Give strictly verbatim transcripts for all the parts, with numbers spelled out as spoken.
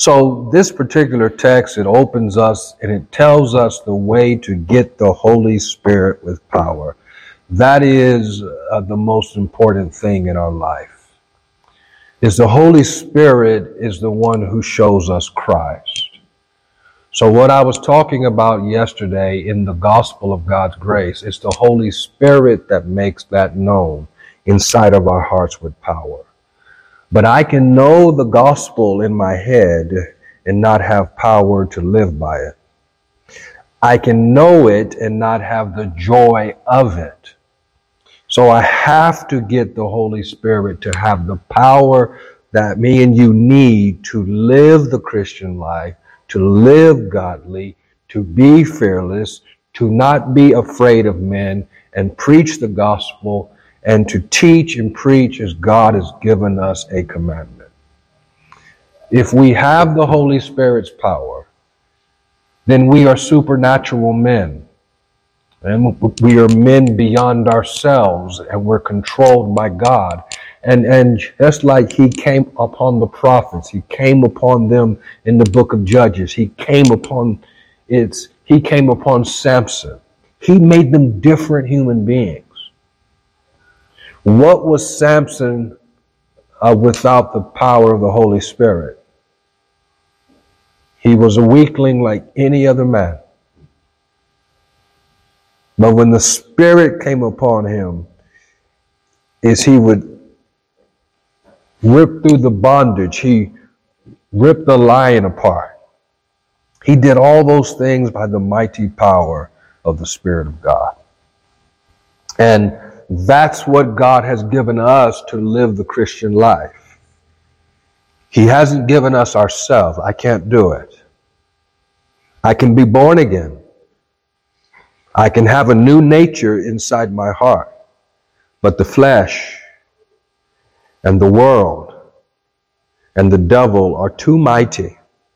So this particular text, it opens us and it tells us the way to get the Holy Spirit with power. That is uh, the most important thing in our life. Is the Holy Spirit is the one who shows us Christ. So what I was talking about yesterday in the gospel of God's grace, it's the Holy Spirit that makes that known inside of our hearts with power. But I can know the gospel in my head and not have power to live by it. I can know it and not have the joy of it. So I have to get the Holy Spirit to have the power that me and you need to live the Christian life, to live godly, to be fearless, to not be afraid of men, and preach the gospel, and to teach and preach as God has given us a commandment. If we have the Holy Spirit's power, then we are supernatural men. And we are men beyond ourselves, and we're controlled by God. And, and just like he came upon the prophets, he came upon them in the book of Judges. He came upon it's, he came upon Samson. He made them different human beings. What was Samson uh, without the power of the Holy Spirit? He was a weakling like any other man. But when the Spirit came upon him, is he would rip through the bondage. He ripped the lion apart. He did all those things by the mighty power of the Spirit of God. And that's what God has given us to live the Christian life. He hasn't given us ourselves. I can't do it. I can be born again. I can have a new nature inside my heart. But the flesh and the world and the devil are too mighty,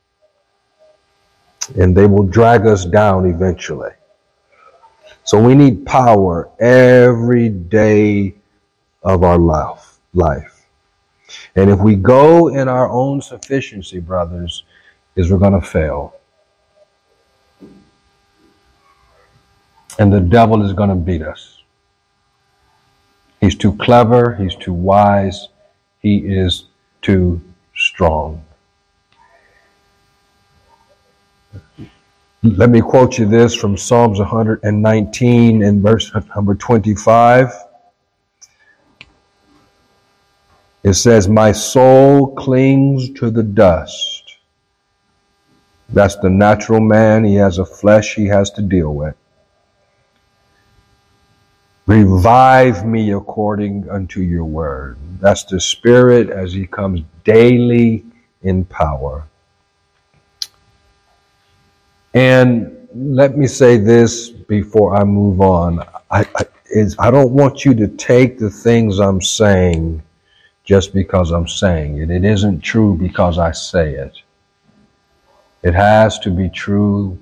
and they will drag us down eventually. So we need power every day of our life. life. And if we go in our own sufficiency, brothers, is we're going to fail. And the devil is going to beat us. He's too clever. He's too wise. He is too strong. Let me quote you this from Psalms one hundred nineteen and verse number twenty-five. It says, "My soul clings to the dust." That's the natural man. He has a flesh he has to deal with. "Revive me according unto your word." That's the Spirit as he comes daily in power. And let me say this before I move on. I, I, is, I don't want you to take the things I'm saying just because I'm saying it. It isn't true because I say it. It has to be true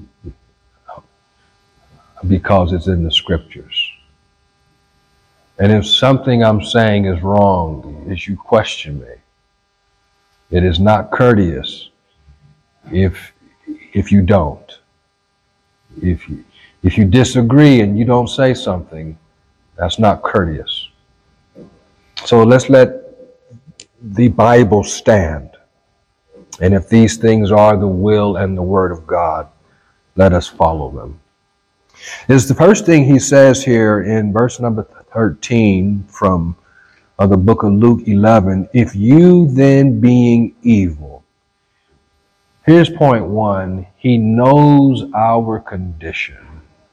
because it's in the Scriptures. And if something I'm saying is wrong, as you question me, it is not courteous if if you don't. If you, if you disagree and you don't say something, that's not courteous. So let's let the Bible stand. And if these things are the will and the word of God, let us follow them. Is the first thing he says here in verse number thirteen from uh, the book of Luke eleven, "If you then being evil." Here's point one. He knows our condition.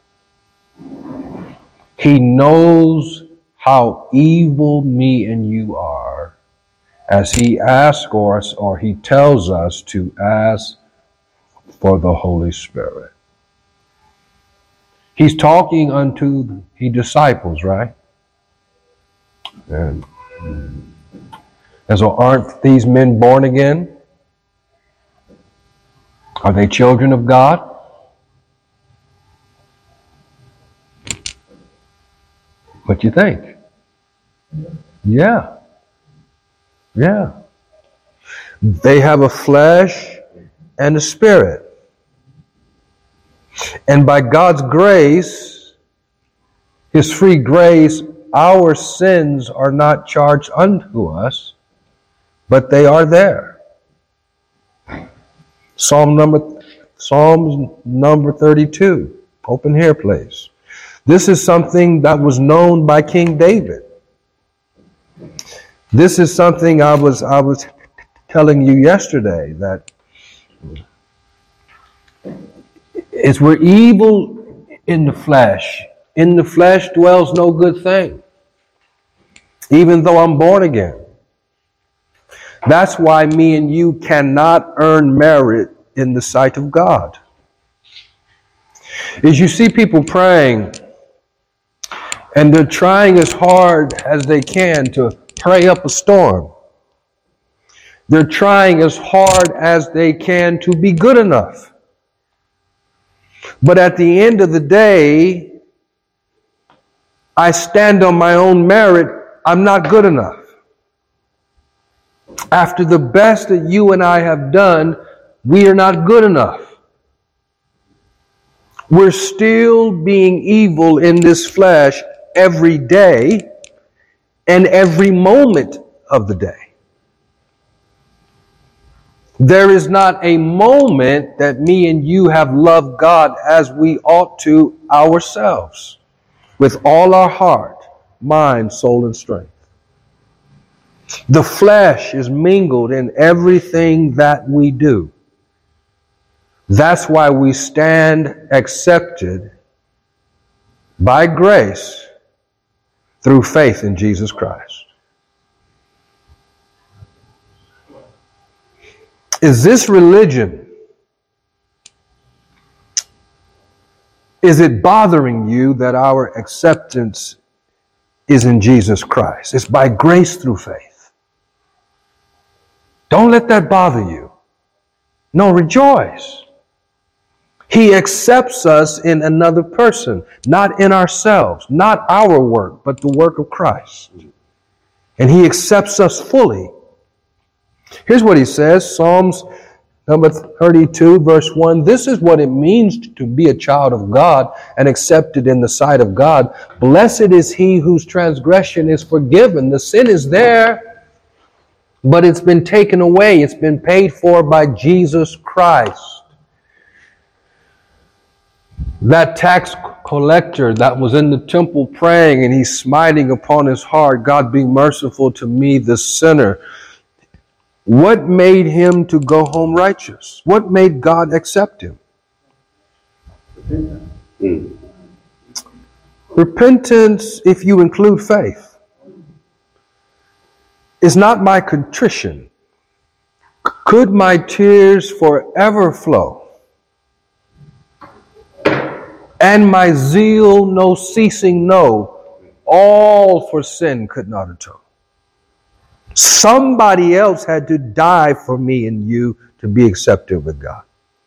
He knows how evil me and you are as he asks us, or he tells us to ask for the Holy Spirit. He's talking unto the disciples, right? And, and so aren't these men born again? Are they children of God? What do you think? Yeah. Yeah. They have a flesh and the Spirit. And by God's grace, His free grace, our sins are not charged unto us, but they are there. Psalm number, Psalms number thirty-two. Open here, please. This is something that was known by King David. This is something I was I was telling you yesterday, that it's we're evil in the flesh. In the flesh dwells no good thing, even though I'm born again. That's why me and you cannot earn merit in the sight of God. Is you see people praying, and they're trying as hard as they can to pray up a storm. They're trying as hard as they can to be good enough. But at the end of the day, I stand on my own merit. I'm not good enough. After the best that you and I have done, we are not good enough. We're still being evil in this flesh every day and every moment of the day. There is not a moment that me and you have loved God as we ought to ourselves, with all our heart, mind, soul, and strength. The flesh is mingled in everything that we do. That's why we stand accepted by grace through faith in Jesus Christ. Is this religion? Is it bothering you that our acceptance is in Jesus Christ? It's by grace through faith. Don't let that bother you. No, rejoice. He accepts us in another person, not in ourselves, not our work, but the work of Christ. And He accepts us fully. Here's what He says, Psalms number thirty-two, verse one. This is what it means to be a child of God and accepted in the sight of God. Blessed is he whose transgression is forgiven. The sin is there, but it's been taken away. It's been paid for by Jesus Christ. That tax collector that was in the temple praying, and he's smiting upon his heart, God be merciful to me, the sinner. What made him to go home righteous? What made God accept him? Mm. Repentance, if you include faith, is not my contrition. Could my tears forever flow, and my zeal no ceasing know, all for sin could not atone. Somebody else had to die for me and you to be accepted with God.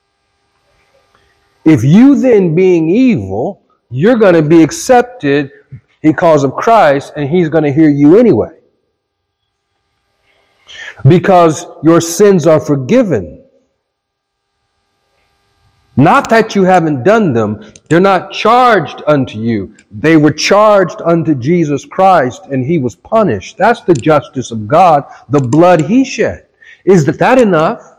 If you then, being evil, you're going to be accepted because of Christ, and He's going to hear you anyway. Because your sins are forgiven. Not that you haven't done them. They're not charged unto you. They were charged unto Jesus Christ, and He was punished. That's the justice of God, the blood He shed. Is that enough?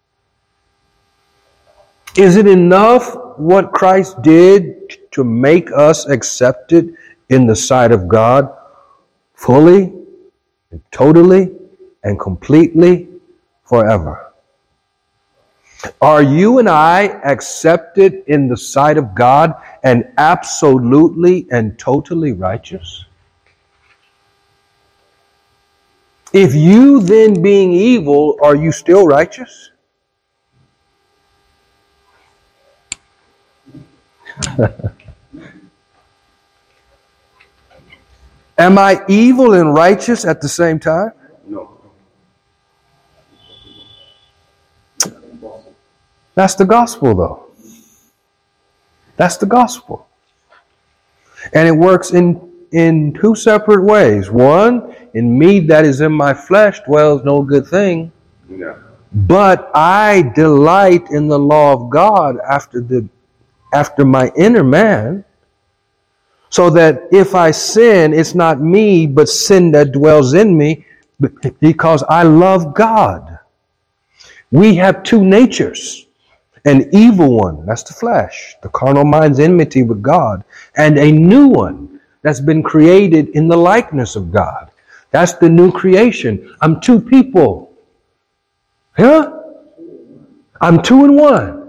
Is it enough what Christ did to make us accepted in the sight of God fully, and totally, and completely, forever? Are you and I accepted in the sight of God and absolutely and totally righteous? If you then, being evil, are you still righteous? Am I evil and righteous at the same time? No. That's the gospel, though. That's the gospel. And it works in, in two separate ways. One, in me that is in my flesh dwells no good thing. Yeah. But I delight in the law of God after the after my inner man, so that if I sin, it's not me, but sin that dwells in me, because I love God. We have two natures, an evil one, that's the flesh, the carnal mind's enmity with God, and a new one that's been created in the likeness of God. That's the new creation. I'm two people. Huh? I'm two in one.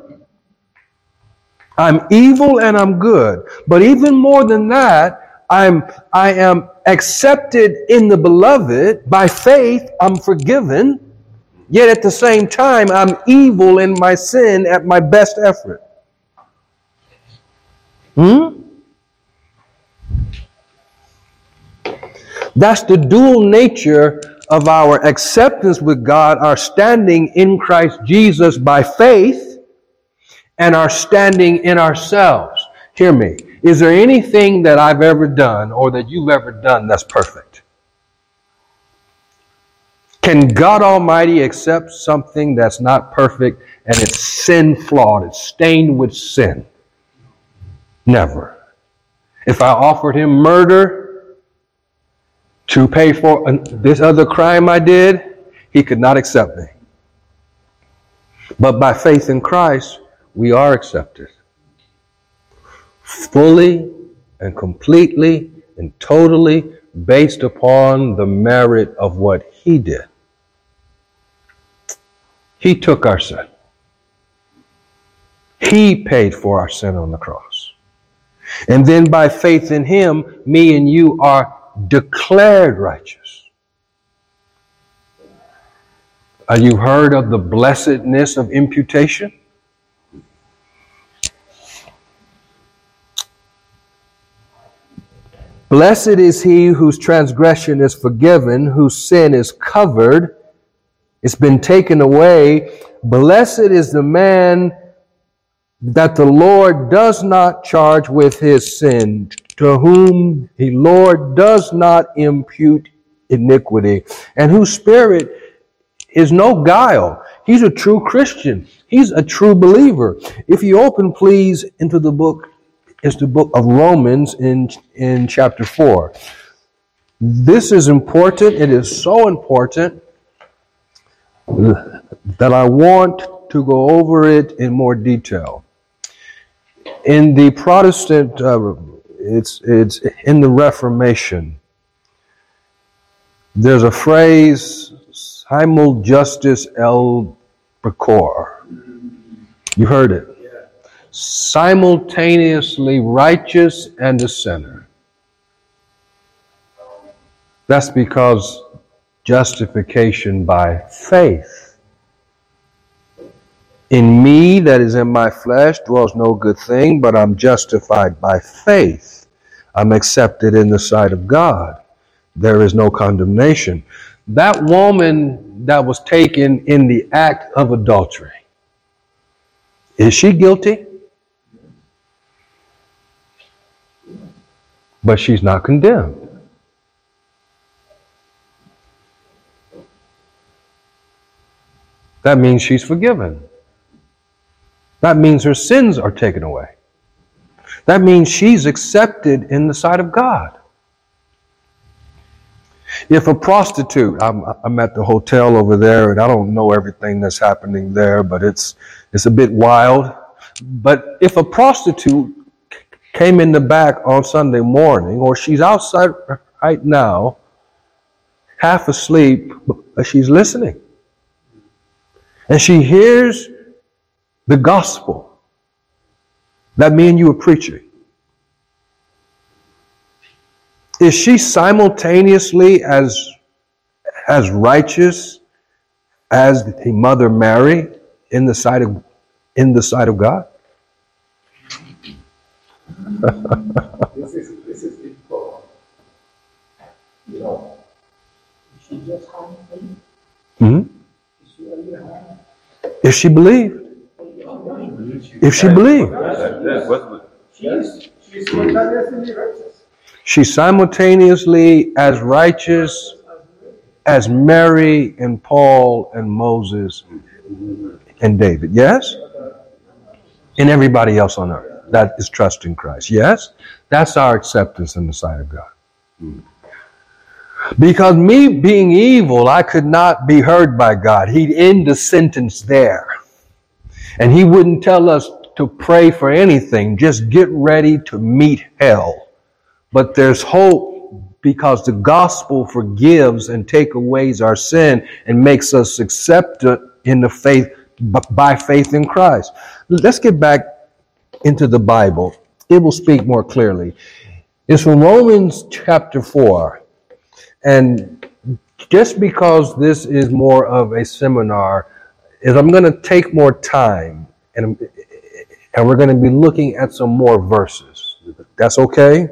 I'm evil and I'm good. But even more than that, I'm I am accepted in the beloved. By faith, I'm forgiven. Yet at the same time, I'm evil in my sin at my best effort. Hmm? That's the dual nature of our acceptance with God, our standing in Christ Jesus by faith, and our standing in ourselves. Hear me. Is there anything that I've ever done or that you've ever done that's perfect? Can God Almighty accept something that's not perfect and it's sin flawed, it's stained with sin? Never. If I offered him murder to pay for this other crime I did, he could not accept me. But by faith in Christ, we are accepted fully and completely and totally based upon the merit of what he did. He took our sin. He paid for our sin on the cross. And then by faith in him, me and you are declared righteous. Have you heard of the blessedness of imputation? Blessed is he whose transgression is forgiven, whose sin is covered. It's been taken away. Blessed is the man that the Lord does not charge with his sin, to whom the Lord does not impute iniquity, and whose spirit is no guile. He's a true Christian. He's a true believer. If you open, please, into the book, it's the book of Romans in, in chapter four. This is important. It is so important that I want to go over it in more detail. In the Protestant, uh, it's it's in the Reformation, there's a phrase, simul justus et peccator. You heard it. Simultaneously righteous and a sinner. That's because justification by faith. In me, that is in my flesh, dwells no good thing, but I'm justified by faith. I'm accepted in the sight of God. There is no condemnation. That woman that was taken in the act of adultery, is she guilty? But she's not condemned. That means she's forgiven. That means her sins are taken away. That means she's accepted in the sight of God. If a prostitute, I'm, I'm at the hotel over there, and I don't know everything that's happening there, but it's it's a bit wild. But if a prostitute came in the back on Sunday morning, or she's outside right now, half asleep, but she's listening, and she hears the gospel that me and you are preaching, is she simultaneously as, as righteous as the Mother Mary in the sight of, in the sight of God? this is this is important. You know, is she just harming? Hmm? Is she really harming? If she believed. If she believed. She is she is simultaneously righteous. She's simultaneously as righteous as Mary and Paul and Moses and David. Yes? And everybody else on earth that is trusting Christ. Yes? That's our acceptance in the sight of God. Because me being evil, I could not be heard by God. He'd end the sentence there. And he wouldn't tell us to pray for anything. Just get ready to meet hell. But there's hope because the gospel forgives and takes away our sin and makes us accepted in the faith, by faith in Christ. Let's get back into the Bible. It will speak more clearly. It's from Romans chapter four. And just because this is more of a seminar, is I'm going to take more time and, and we're going to be looking at some more verses. That's okay?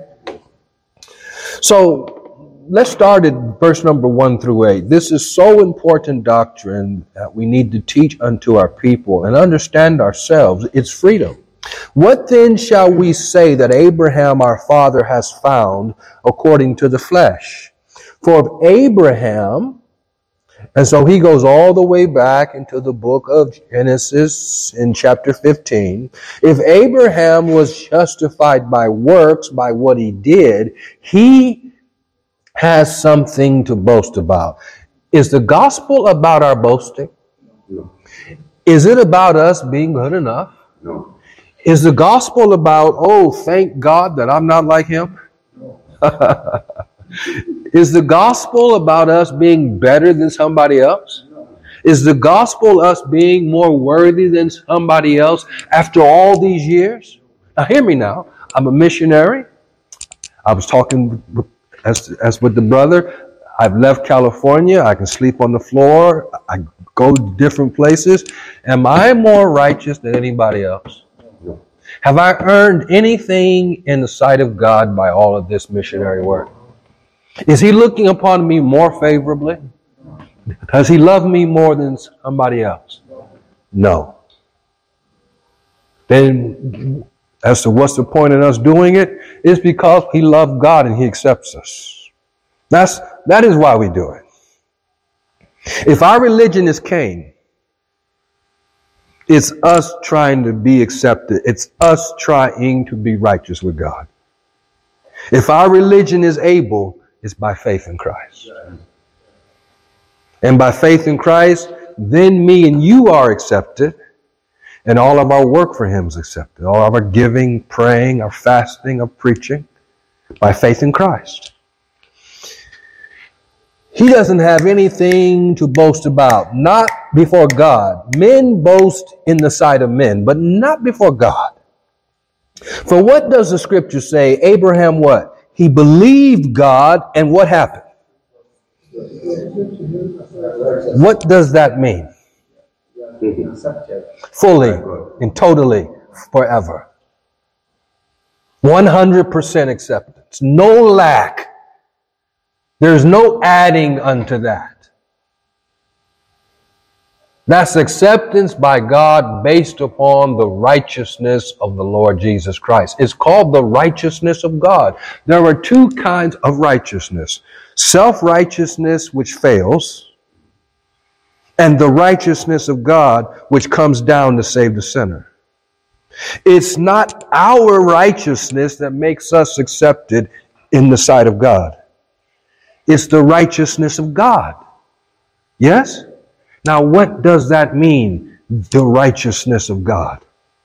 So let's start at verse number one through eight. This is so important doctrine that we need to teach unto our people and understand ourselves. It's freedom. What then shall we say that Abraham our father has found according to the flesh? For if Abraham, and so he goes all the way back into the book of Genesis in chapter fifteen. If Abraham was justified by works, by what he did, he has something to boast about. Is the gospel about our boasting? No. Is it about us being good enough? No. Is the gospel about, oh, thank God that I'm not like him? No. Is the gospel about us being better than somebody else? No. Is the gospel us being more worthy than somebody else after all these years? Now hear me now. I'm a missionary. I was talking with, as, as with the brother. I've left California. I can sleep on the floor. I go to different places. Am I more righteous than anybody else? No. Have I earned anything in the sight of God by all of this missionary work? Is he looking upon me more favorably? Does he love me more than somebody else? No. Then as to what's the point in us doing it, it's because he loved God and he accepts us. That's, that is why we do it. If our religion is Cain, it's us trying to be accepted. It's us trying to be righteous with God. If our religion is Abel, it's by faith in Christ. And by faith in Christ, then me and you are accepted, and all of our work for him is accepted. All of our giving, praying, our fasting, our preaching, by faith in Christ. He doesn't have anything to boast about, not before God. Men boast in the sight of men, but not before God. For what does the scripture say? Abraham what? He believed God, and what happened? What does that mean? Fully and totally forever. one hundred percent acceptance. No lack. There's no adding unto that. That's acceptance by God based upon the righteousness of the Lord Jesus Christ. It's called the righteousness of God. There are two kinds of righteousness. Self-righteousness, which fails, and the righteousness of God, which comes down to save the sinner. It's not our righteousness that makes us accepted in the sight of God. It's the righteousness of God. Yes? Now, what does that mean, the righteousness of God?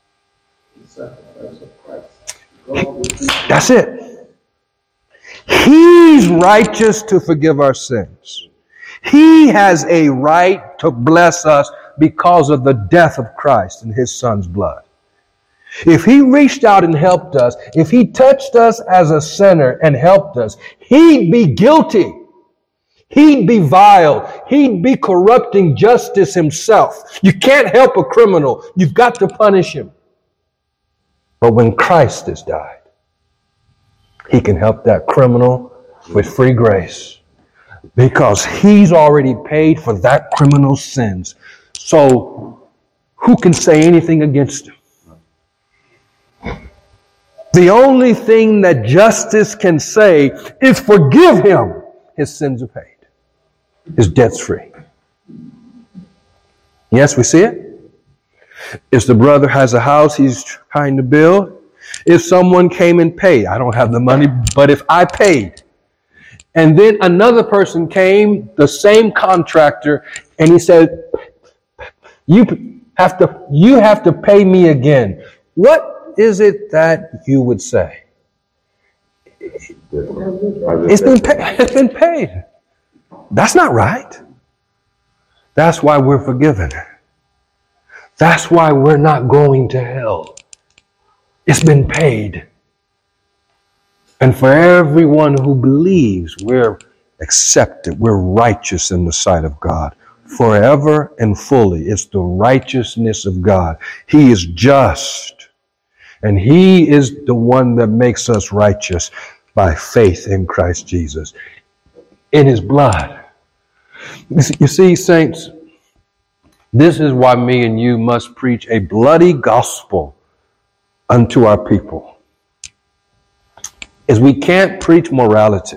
That's it. He's righteous to forgive our sins. He has a right to bless us because of the death of Christ and his son's blood. If he reached out and helped us, if he touched us as a sinner and helped us, he'd be guilty. He'd be vile. He'd be corrupting justice himself. You can't help a criminal. You've got to punish him. But when Christ has died, he can help that criminal with free grace because he's already paid for that criminal's sins. So who can say anything against him? The only thing that justice can say is forgive him. His sins are paid. His debt's free. Yes, we see it. If the brother has a house he's trying to build, if someone came and paid, I don't have the money, but if I paid, and then another person came, the same contractor, and he said, you have to, you have to pay me again. What is it that you would say? It's been paid. It's been paid. That's not right. That's why we're forgiven. That's why we're not going to hell. It's been paid. And for everyone who believes, we're accepted. We're righteous in the sight of God. Forever and fully. It's the righteousness of God. He is just. And He is the one that makes us righteous by faith in Christ Jesus. In His blood. You see, saints, this is why me and you must preach a bloody gospel unto our people. Is we can't preach morality.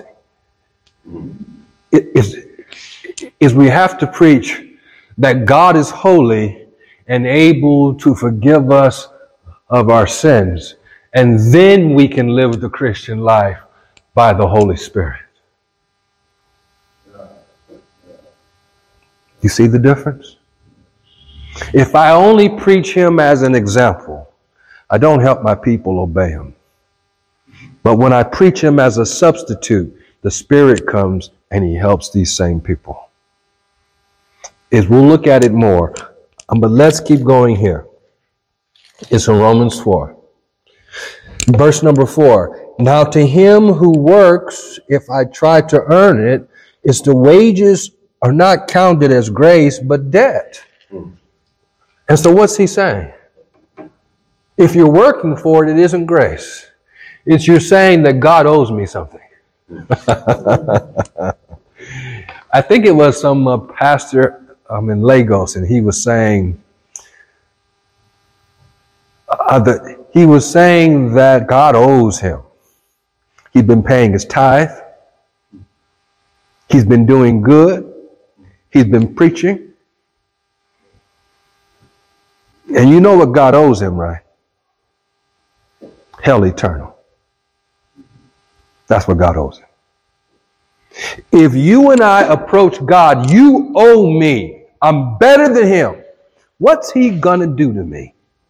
It is, is we have to preach that God is holy and able to forgive us of our sins. And then we can live the Christian life by the Holy Spirit. You see the difference? If I only preach Him as an example, I don't help my people obey Him. But when I preach Him as a substitute, the Spirit comes and He helps these same people. Is we'll look at it more. Um, but let's keep going here. It's in Romans four. Verse number four. Now to him who works, if I try to earn it, is the wages are not counted as grace, but debt. And so what's he saying? If you're working for it, it isn't grace. It's you're saying that God owes me something. I think it was some uh, pastor um, in Lagos, and he was saying, uh, that he was saying that God owes him. He's been paying his tithe. He's been doing good. He's been preaching. And you know what God owes him, right? Hell eternal. That's what God owes him. If you and I approach God, you owe me. I'm better than him. What's he gonna do to me?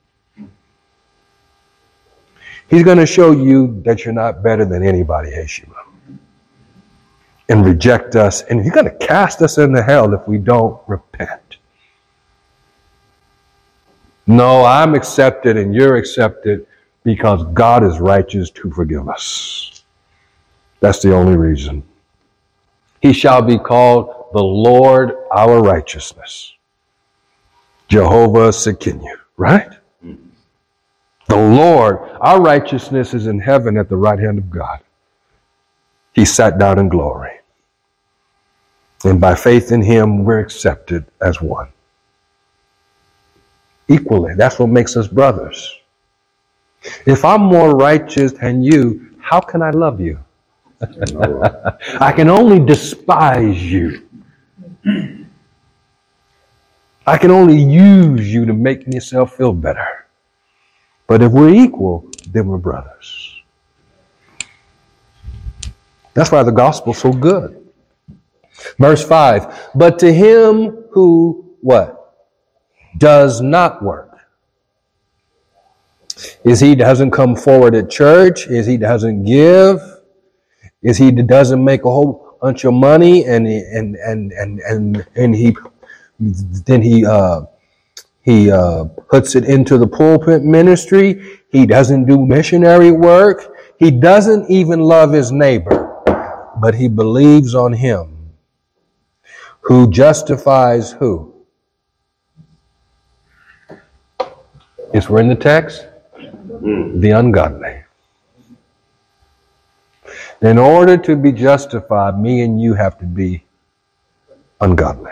He's gonna show you that you're not better than anybody, Heshima. And reject us. And he's gonna cast us into hell if we don't repent. No, I'm accepted and you're accepted because God is righteous to forgive us. That's the only reason. He shall be called the Lord our righteousness. Jehovah Sekinu, right? Mm-hmm. The Lord, our righteousness is in heaven at the right hand of God. He sat down in glory. And by faith in him, we're accepted as one. Equally, that's what makes us brothers. If I'm more righteous than you, how can I love you? I can only despise you. I can only use you to make myself feel better. But if we're equal, then we're brothers. That's why the gospel's so good. Verse five, but to him who, what? Does not work. Is he doesn't come forward at church? Is he doesn't give? Is he doesn't make a whole bunch of money and and and and and and he then he uh he uh puts it into the pulpit ministry. He doesn't do missionary work. He doesn't even love his neighbor, but he believes on him who justifies who? Yes, we're in the text. The ungodly. In order to be justified, me and you have to be ungodly.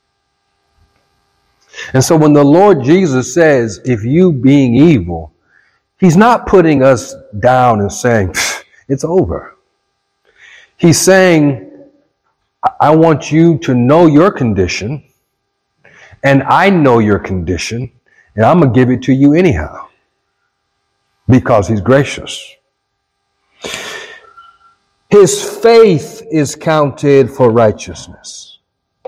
And so when the Lord Jesus says, if you being evil, he's not putting us down and saying, it's over. He's saying, I want you to know your condition And I know your condition, and I'm going to give it to you anyhow, because he's gracious. His faith is counted for righteousness.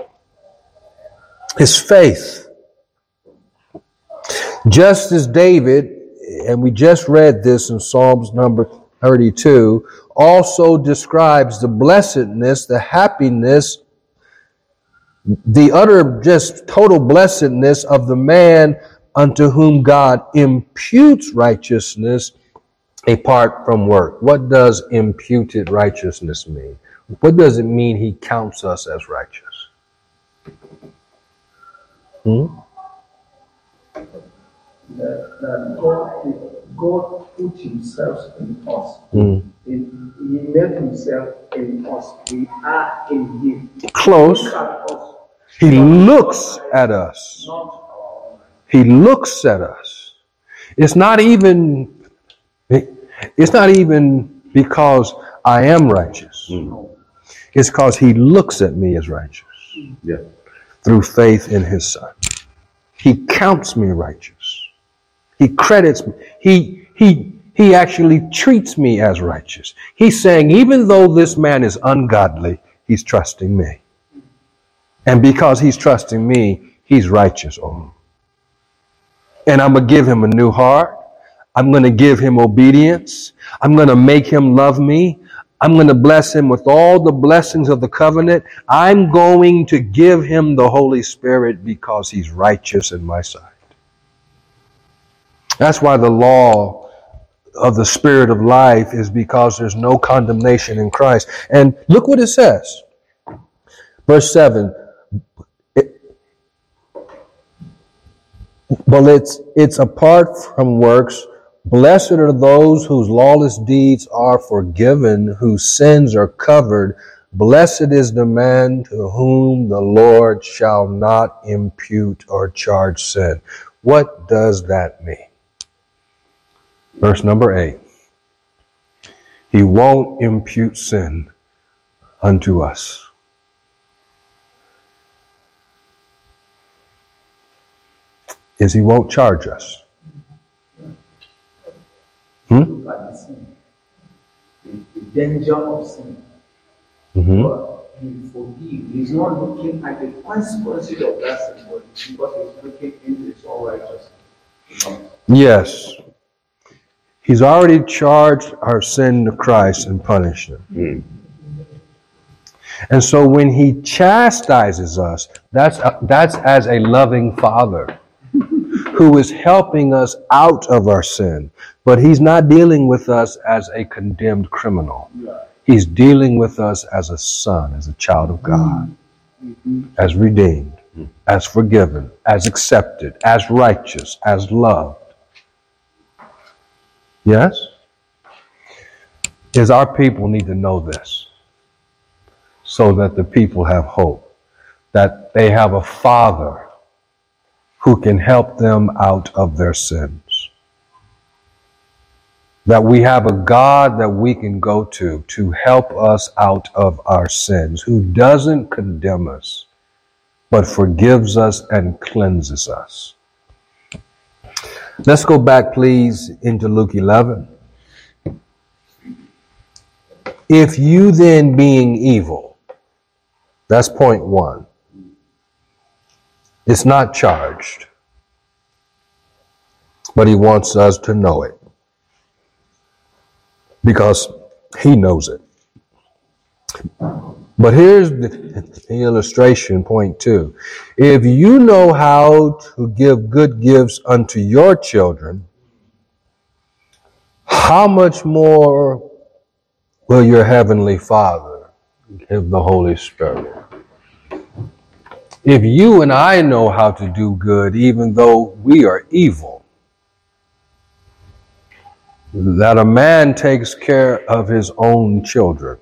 His faith. Just as David, and we just read this in Psalms number thirty-two, also describes the blessedness, the happiness, the utter just total blessedness of the man unto whom God imputes righteousness apart from work. What does imputed righteousness mean? What does it mean he counts us as righteous? Hmm? That, that God, God put himself in us. Mm. In, he made himself in us. We are in him. Close. Look at us. He looks at us. Not our own. He looks at us. It's not even, it's not even because I am righteous. Mm. It's because he looks at me as righteous. Yeah. Through faith in his son. He counts me righteous. He credits me. He, he, he actually treats me as righteous. He's saying, even though this man is ungodly, he's trusting me. And because he's trusting me, he's righteous. Oh. And I'm going to give him a new heart. I'm going to give him obedience. I'm going to make him love me. I'm going to bless him with all the blessings of the covenant. I'm going to give him the Holy Spirit because he's righteous in my sight. That's why the law of the Spirit of life is because there's no condemnation in Christ. And look what it says. Verse seven. It, well, it's, it's apart from works. Blessed are those whose lawless deeds are forgiven, whose sins are covered. Blessed is the man to whom the Lord shall not impute or charge sin. What does that mean? Verse number eight. He won't impute sin unto us. Is he won't charge us. Hmm? Look at the sin. The, the danger of sin. Mm-hmm. But he forgives. He's not looking at the consequences of that sin, but because he's looking into his own righteousness. Yes. He's already charged our sin to Christ and punished him. Mm. And so when he chastises us, that's, that's as a loving father who is helping us out of our sin. But he's not dealing with us as a condemned criminal. He's dealing with us as a son, as a child of God, Mm-hmm. as redeemed, as forgiven, as accepted, as righteous, as loved. Yes? Is our people need to know this so that the people have hope, that they have a father who can help them out of their sins. That we have a God that we can go to to help us out of our sins, who doesn't condemn us, but forgives us and cleanses us. Let's go back, please, into Luke eleven. If you then being evil, that's point one. It's not charged, but he wants us to know it because he knows it. But here's the, the illustration, point two. If you know how to give good gifts unto your children, how much more will your heavenly Father give the Holy Spirit? If you and I know how to do good, even though we are evil, that a man takes care of his own children.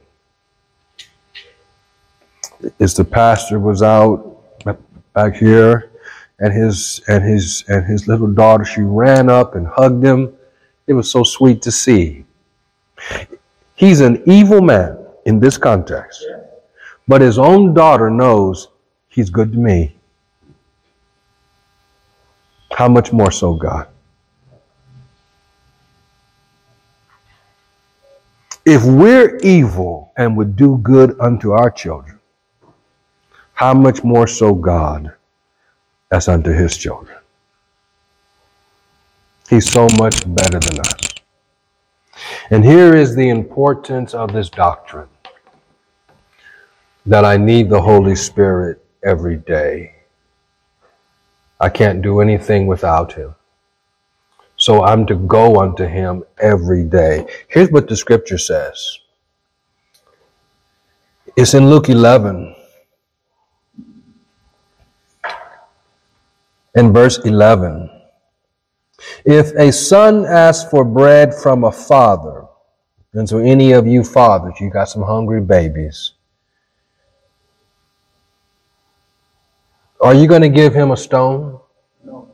As the pastor was out back here, and his and his and his little daughter, she ran up and hugged him. It was so sweet to see. He's an evil man in this context, but his own daughter knows he's good to me. How much more so God? If we're evil and would do good unto our children, how much more so God as unto his children? He's so much better than us. And here is the importance of this doctrine, that I need the Holy Spirit every day. I can't do anything without him. So I'm to go unto him every day. Here's what the scripture says. It's in Luke eleven. In verse eleven. If a son asks for bread from a father, and so any of you fathers, you got some hungry babies, are you going to give him a stone? No.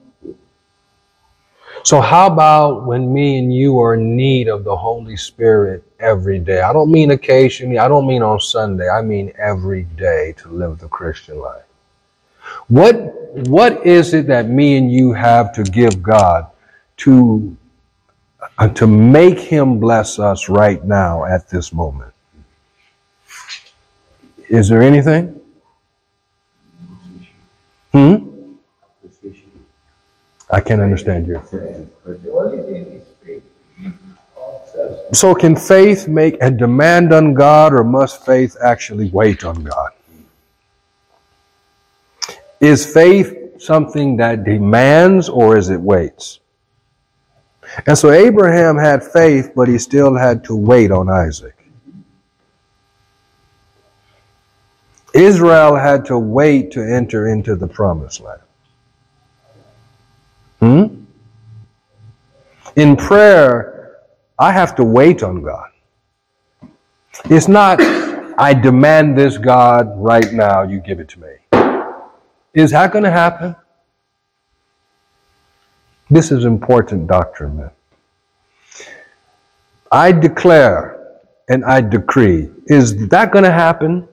So how about when me and you are in need of the Holy Spirit every day? I don't mean occasionally. I don't mean on Sunday. I mean every day to live the Christian life. What, what is it that me and you have to give God to, uh, to make him bless us right now at this moment? Is there anything? Hmm? I can't understand you. The only thing is faith. So can faith make a demand on God, or must faith actually wait on God? Is faith something that demands, or is it waits? And so Abraham had faith, but he still had to wait on Isaac. Israel had to wait to enter into the promised land. Hmm? In prayer, I have to wait on God. It's not, I demand this, God, right now, you give it to me. Is that going to happen? This is important doctrine, man. I declare and I decree. Is that going to happen?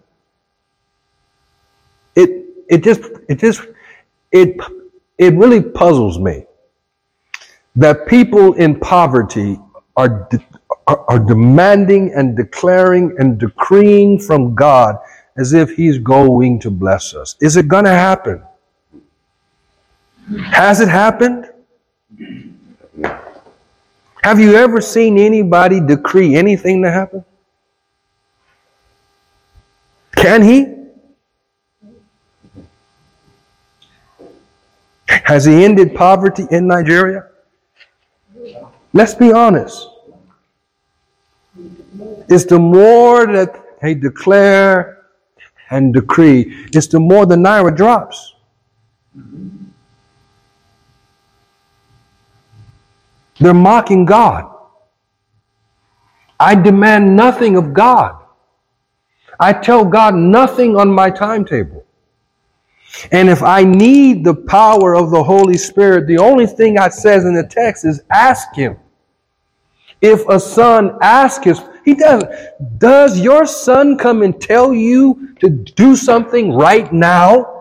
It it just it just it it really puzzles me that people in poverty are de- are, are demanding and declaring and decreeing from God as if he's going to bless us. Is it going to happen? Has it happened? Have you ever seen anybody decree anything to happen? Can he? Has he ended poverty in Nigeria? Let's be honest. It's the more that they declare and decree, it's the more the naira drops. They're mocking God. I demand nothing of God. I tell God nothing on my timetable. And if I need the power of the Holy Spirit, the only thing it says in the text is ask him. If a son asks his, he doesn't. Does your son come and tell you to do something right now?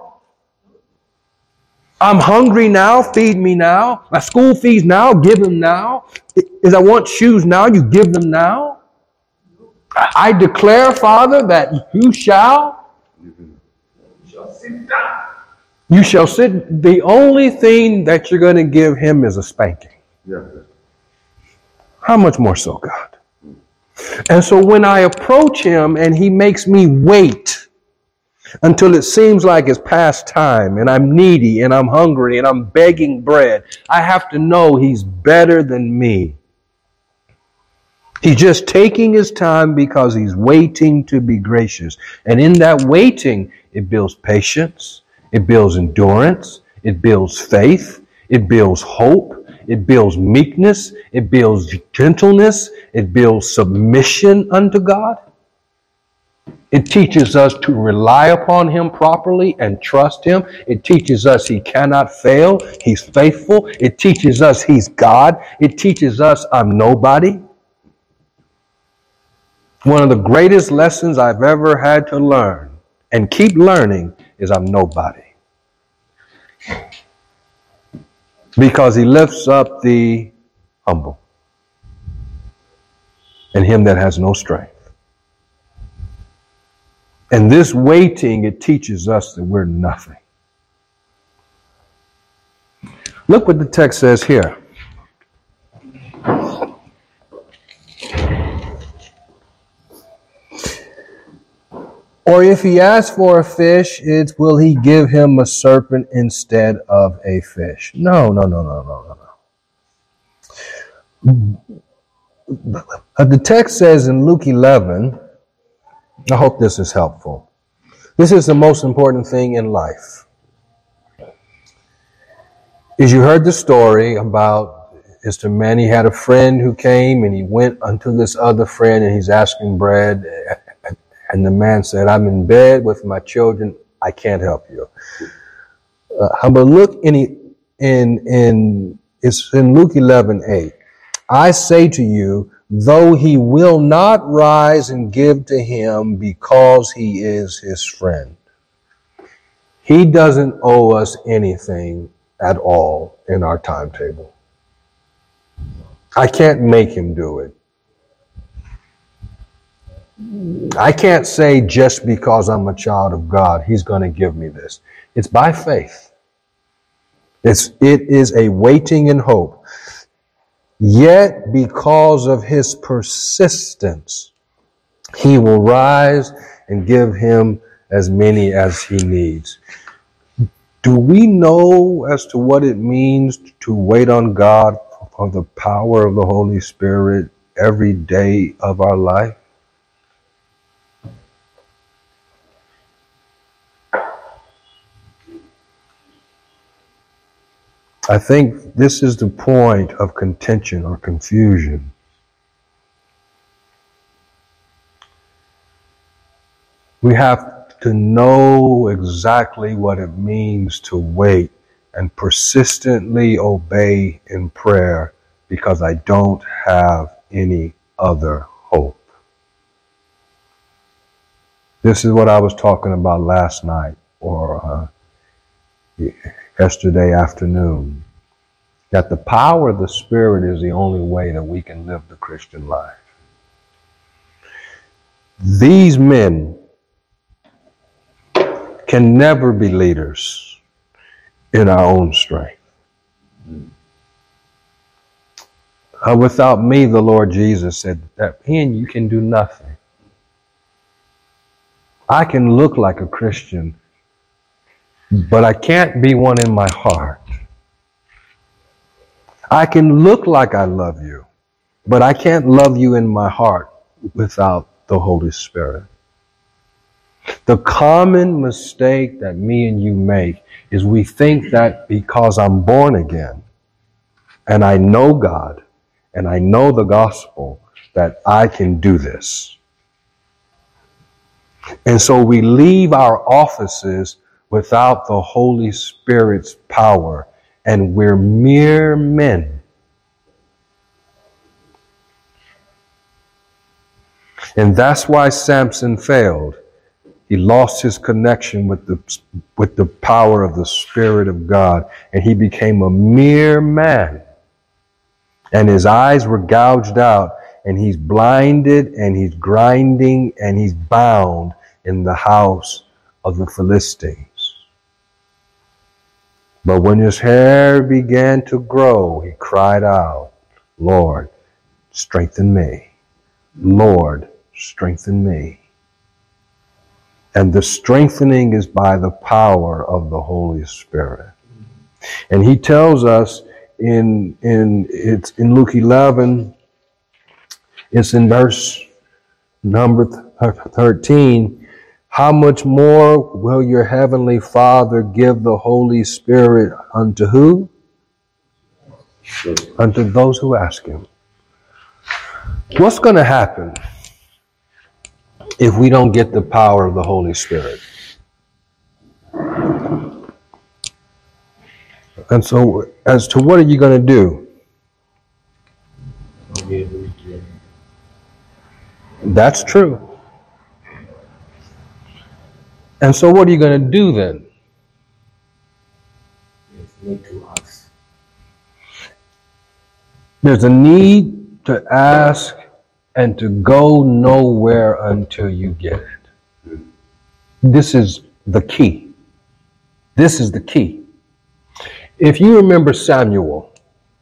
I'm hungry now, feed me now. My school fees now, give them now. If I want shoes now, you give them now. I declare, Father, that you shall. You shall sit down. You shall sit. The only thing that you're going to give him is a spanking. Yeah. How much more so, God? And so when I approach him and he makes me wait until it seems like it's past time and I'm needy and I'm hungry and I'm begging bread, I have to know he's better than me. He's just taking his time because he's waiting to be gracious. And in that waiting, it builds patience, it builds endurance, it builds faith, it builds hope, it builds meekness, it builds gentleness, it builds submission unto God. It teaches us to rely upon him properly and trust him. It teaches us he cannot fail. He's faithful. It teaches us he's God. It teaches us I'm nobody. One of the greatest lessons I've ever had to learn and keep learning is I'm nobody. Because he lifts up the humble and him that has no strength. And this waiting, it teaches us that we're nothing. Look what the text says here. Or if he asks for a fish, it will he give him a serpent instead of a fish? No, no, no, no, no, no, no. The text says in Luke eleven, I hope this is helpful. This is the most important thing in life. As you heard the story about Mister Manny had a friend who came and he went unto this other friend and he's asking bread. And the man said, I'm in bed with my children. I can't help you. Uh, but look in, in, in, it's in Luke eleven eight. I say to you, though he will not rise and give to him because he is his friend. He doesn't owe us anything at all in our timetable. I can't make him do it. I can't say just because I'm a child of God, he's going to give me this. It's by faith. It's, it is a waiting in hope. Yet because of his persistence, he will rise and give him as many as he needs. Do we know as to what it means to wait on God for the power of the Holy Spirit every day of our life? I think this is the point of contention or confusion. We have to know exactly what it means to wait and persistently obey in prayer because I don't have any other hope. This is what I was talking about last night or uh, yesterday afternoon. That the power of the Spirit is the only way that we can live the Christian life. These men can never be leaders in our own strength. Uh, without me, the Lord Jesus said that in you can do nothing. I can look like a Christian, but I can't be one in my heart. I can look like I love you, but I can't love you in my heart without the Holy Spirit. The common mistake that me and you make is we think that because I'm born again and I know God and I know the gospel that I can do this. And so we leave our offices without the Holy Spirit's power, and we're mere men. And that's why Samson failed. He lost his connection with the, with the power of the Spirit of God, and he became a mere man. And his eyes were gouged out, and he's blinded, and he's grinding, and he's bound in the house of the Philistines. But when his hair began to grow, he cried out, Lord, strengthen me. Lord, strengthen me. And the strengthening is by the power of the Holy Spirit. And he tells us in, in, it's in Luke eleven, it's in verse number thirteen, how much more will your heavenly Father give the Holy Spirit unto who? Unto those who ask him. What's going to happen if we don't get the power of the Holy Spirit? And so, as to what are you going to do? That's true. And so what are you going to do then? Need to ask. There's a need to ask and to go nowhere until you get it. This is the key. This is the key. If you remember Samuel,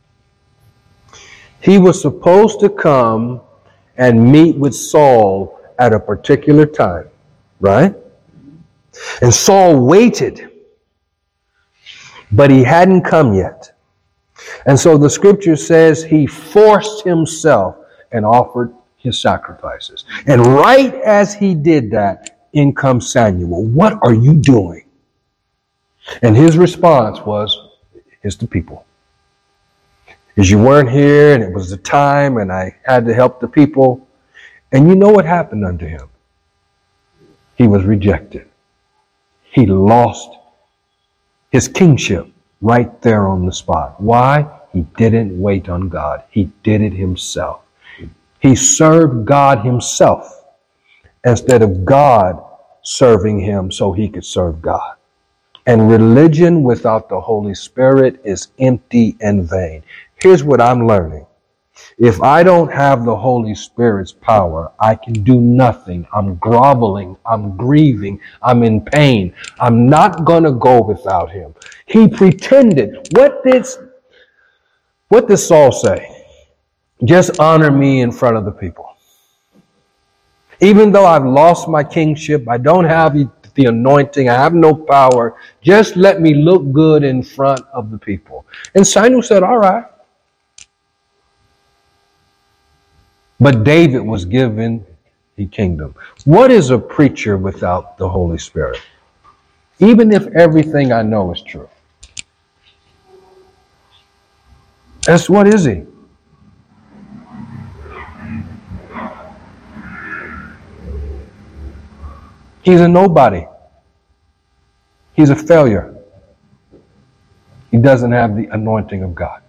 he was supposed to come and meet with Saul at a particular time, right? And Saul waited, but he hadn't come yet. And so the scripture says he forced himself and offered his sacrifices. And right as he did that, in comes Samuel. What are you doing? And his response was, it's the people. Because you weren't here and it was the time and I had to help the people. And you know what happened unto him? He was rejected. He lost his kingship right there on the spot. Why? He didn't wait on God. He did it himself. He served God himself instead of God serving him so he could serve God. And religion without the Holy Spirit is empty and vain. Here's what I'm learning. If I don't have the Holy Spirit's power, I can do nothing. I'm groveling. I'm grieving. I'm in pain. I'm not going to go without him. He pretended. What did, what did Saul say? Just honor me in front of the people. Even though I've lost my kingship, I don't have the anointing, I have no power, just let me look good in front of the people. And Samuel said, all right. But David was given the kingdom. What is a preacher without the Holy Spirit? Even if everything I know is true. That's what is he? He's a nobody. He's a failure. He doesn't have the anointing of God.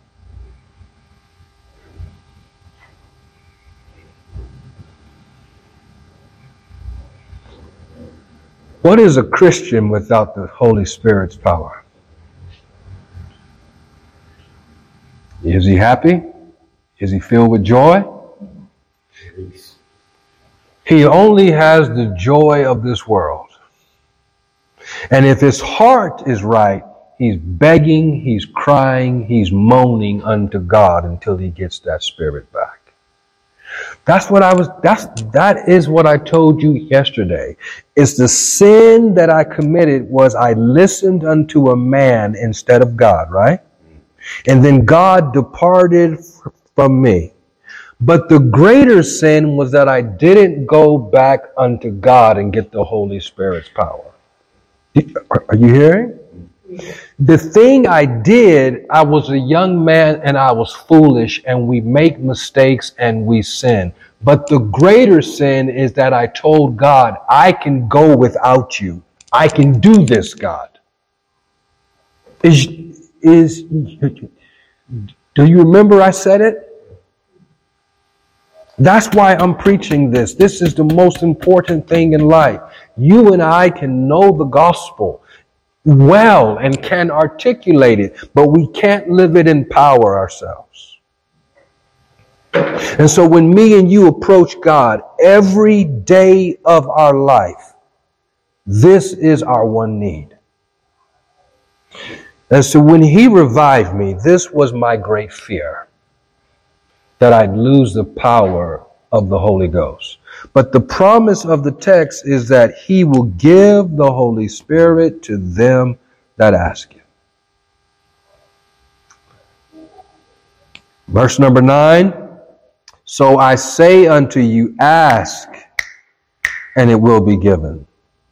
What is a Christian without the Holy Spirit's power? Is he happy? Is he filled with joy? He only has the joy of this world. And if his heart is right, he's begging, he's crying, he's moaning unto God until he gets that spirit back. That's what I was, that's, that is what I told you yesterday. It's the sin that I committed was I listened unto a man instead of God, right? And then God departed from me. But the greater sin was that I didn't go back unto God and get the Holy Spirit's power. Are you hearing? The thing I did, I was a young man and I was foolish and we make mistakes and we sin. But the greater sin is that I told God, I can go without you. I can do this, God. Is, is, do you remember I said it? That's why I'm preaching this. This is the most important thing in life. You and I can know the gospel well and can articulate it, but we can't live it in power ourselves. And so when me and you approach God every day of our life, this is our one need. And so when he revived me, this was my great fear, that I'd lose the power of the Holy Ghost. But the promise of the text is that he will give the Holy Spirit to them that ask him. Verse number nine. So I say unto you, ask, and it will be given.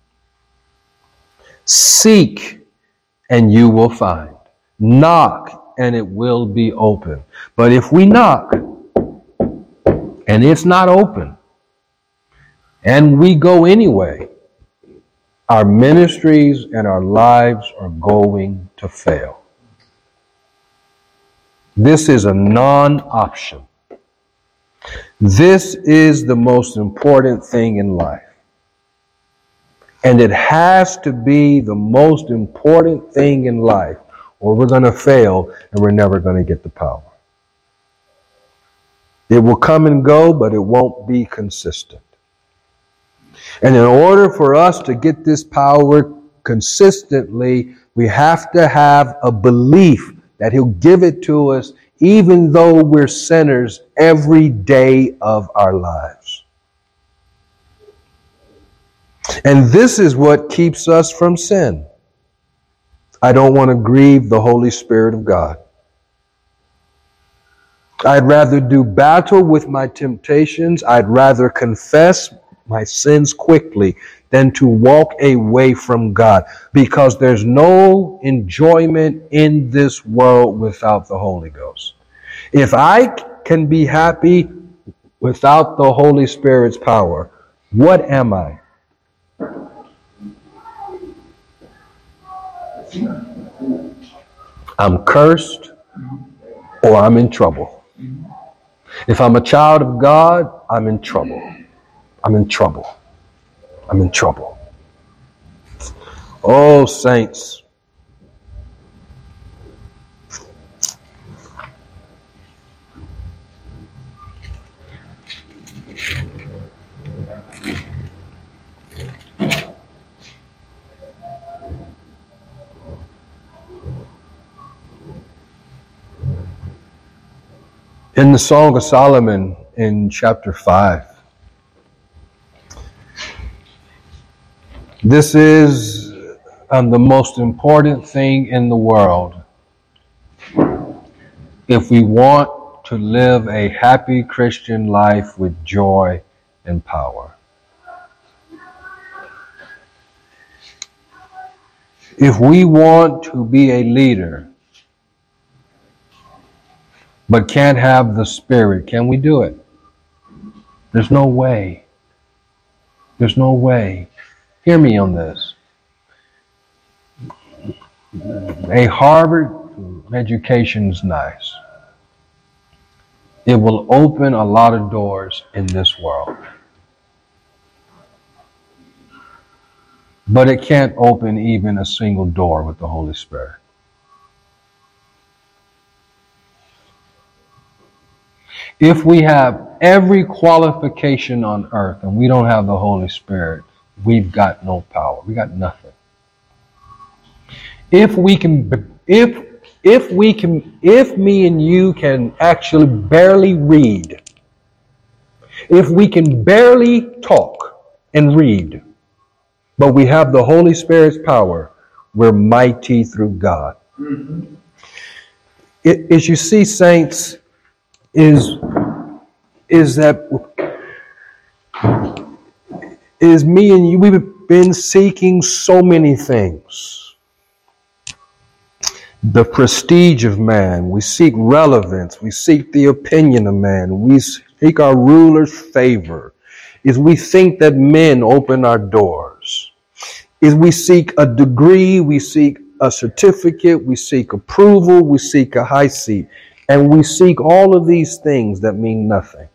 Seek, and you will find. Knock, and it will be open. But if we knock, and it's not open, and we go anyway, our ministries and our lives are going to fail. This is a non-option. This is the most important thing in life. And it has to be the most important thing in life, or we're going to fail and we're never going to get the power. It will come and go, but it won't be consistent. And in order for us to get this power consistently, we have to have a belief that He'll give it to us even though we're sinners every day of our lives. And this is what keeps us from sin. I don't want to grieve the Holy Spirit of God. I'd rather do battle with my temptations. I'd rather confess my sins quickly than to walk away from God, because there's no enjoyment in this world without the Holy Ghost. If I can be happy without the Holy Spirit's power, what am I? I'm cursed or I'm in trouble. If I'm a child of God, I'm in trouble. I'm in trouble. I'm in trouble. Oh, saints. In the Song of Solomon in chapter five, this is um, the most important thing in the world if we want to live a happy Christian life with joy and power. If we want to be a leader but can't have the Spirit, can we do it? There's no way. There's no way. Hear me on this. A Harvard education is nice. It will open a lot of doors in this world. But it can't open even a single door with the Holy Spirit. If we have every qualification on earth and we don't have the Holy Spirit, we've got no power. We got nothing. If we can, if if we can, if me and you can actually barely read, if we can barely talk and read, but we have the Holy Spirit's power, we're mighty through God. Mm-hmm. It, as you see, saints, is is that is me and you, we've been seeking so many things. The prestige of man, we seek relevance, we seek the opinion of man, we seek our ruler's favor. Is we think that men open our doors. Is we seek a degree, we seek a certificate, we seek approval, we seek a high seat. And we seek all of these things that mean nothing.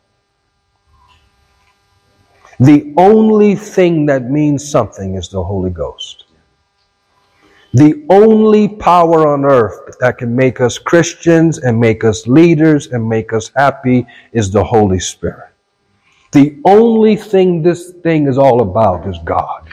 The only thing that means something is the Holy Ghost. The only power on earth that can make us Christians and make us leaders and make us happy is the Holy Spirit. The only thing this thing is all about is God.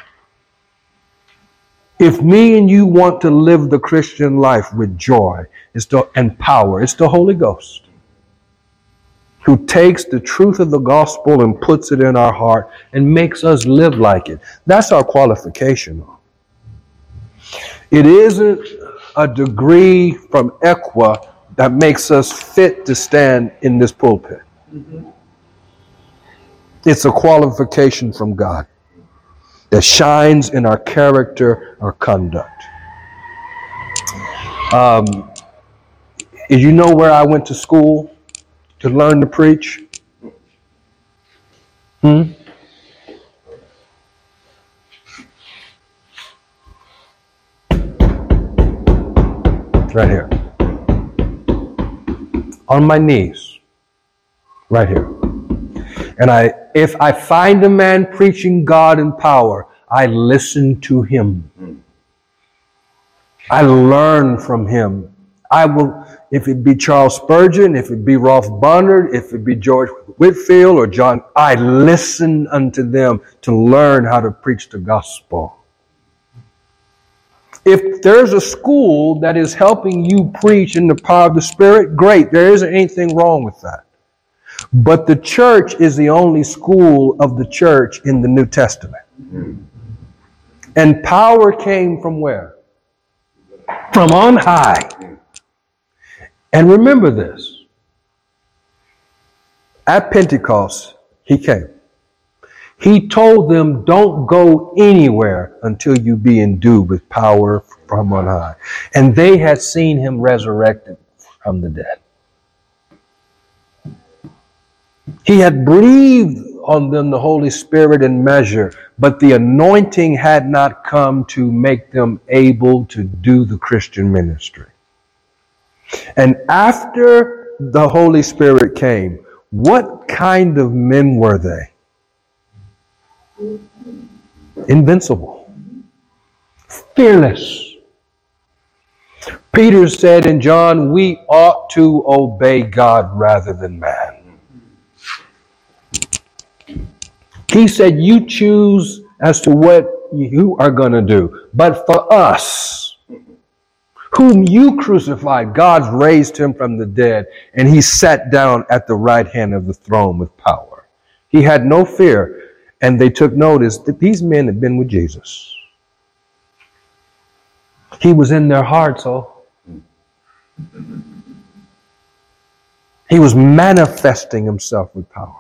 If me and you want to live the Christian life with joy it's the, and power, it's the Holy Ghost who takes the truth of the gospel and puts it in our heart and makes us live like it. That's our qualification. It isn't a degree from Equa that makes us fit to stand in this pulpit. Mm-hmm. It's a qualification from God that shines in our character, our conduct. Um, did you know where I went to school to learn to preach? Hmm? Right here. On my knees. Right here. And I, if I find a man preaching God in power, I listen to him. I learn from him. I will, if it be Charles Spurgeon, if it be Rolf Barnard, if it be George Whitefield or John, I listen unto them to learn how to preach the gospel. If there's a school that is helping you preach in the power of the Spirit, great. There isn't anything wrong with that. But the church is the only school of the church in the New Testament. And power came from where? From on high. And remember this. At Pentecost, he came. He told them, don't go anywhere until you be endued with power from on high. And they had seen him resurrected from the dead. He had breathed on them the Holy Spirit in measure, but the anointing had not come to make them able to do the Christian ministry. And after the Holy Spirit came, what kind of men were they? Invincible. Fearless. Peter said in John, we ought to obey God rather than man. He said, you choose as to what you are going to do. But for us, whom you crucified, God raised him from the dead, and he sat down at the right hand of the throne with power. He had no fear, and they took notice that these men had been with Jesus. He was in their hearts, oh. He was manifesting himself with power.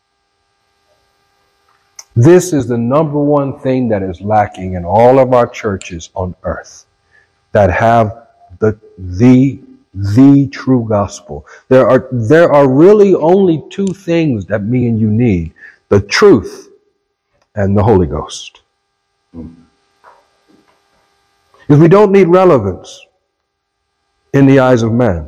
This is the number one thing that is lacking in all of our churches on earth that have the the the true gospel. There are there are really only two things that me and you need: the truth and the Holy Ghost. If we don't need relevance in the eyes of man.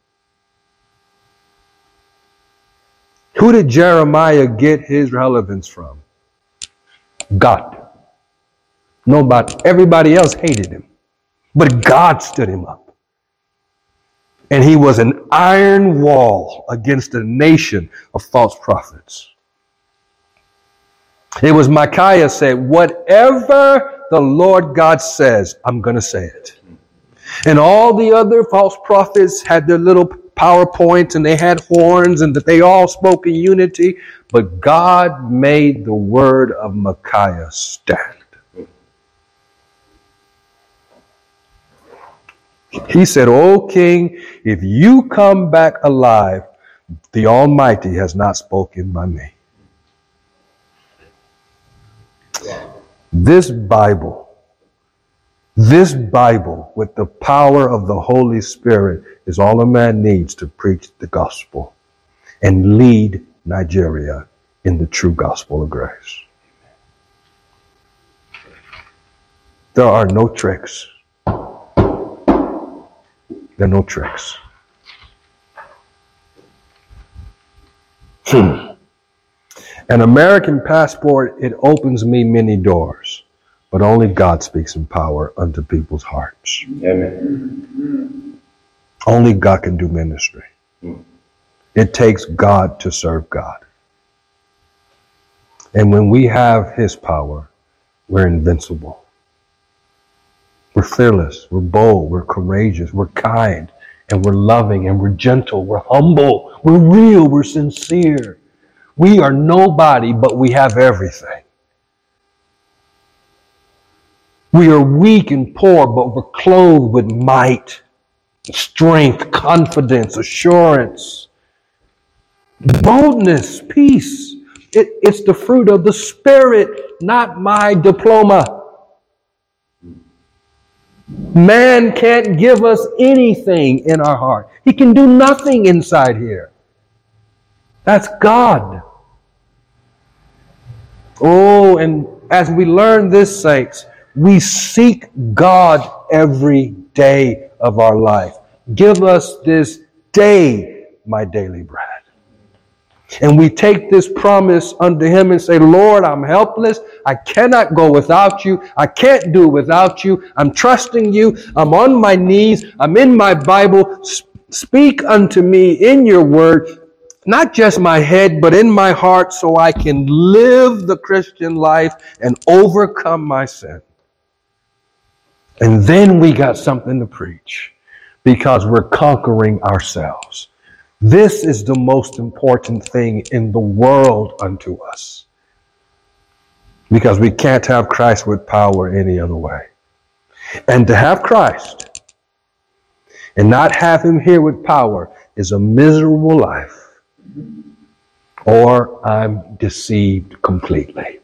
Who did Jeremiah get his relevance from? God. Nobody, everybody else hated him. But God stood him up. And he was an iron wall against a nation of false prophets. It was Micaiah said, whatever the Lord God says, I'm going to say it. And all the other false prophets had their little PowerPoints and they had horns and that they all spoke in unity. But God made the word of Micaiah stand. He said, O king, if you come back alive, the Almighty has not spoken by me. This Bible, this Bible with the power of the Holy Spirit is all a man needs to preach the gospel and lead Nigeria in the true gospel of grace. There are no tricks. There are no tricks. Hmm. An American passport, it opens me many doors, but only God speaks in power unto people's hearts. Amen. Only God can do ministry. It takes God to serve God. And when we have his power, we're invincible. We're fearless, we're bold, we're courageous, we're kind, and we're loving, and we're gentle, we're humble, we're real, we're sincere. We are nobody, but we have everything. We are weak and poor, but we're clothed with might, strength, confidence, assurance, boldness, peace. It, it's the fruit of the Spirit, not my diploma. Man can't give us anything in our heart. He can do nothing inside here. That's God. Oh, and as we learn this, saints, we seek God every day of our life. Give us this day my daily bread. And we take this promise unto him and say, Lord, I'm helpless. I cannot go without you. I can't do without you. I'm trusting you. I'm on my knees. I'm in my Bible. Speak unto me in your word, not just my head, but in my heart, so I can live the Christian life and overcome my sin. And then we got something to preach because we're conquering ourselves. This is the most important thing in the world unto us. Because we can't have Christ with power any other way. And to have Christ and not have him here with power is a miserable life. Or I'm deceived completely.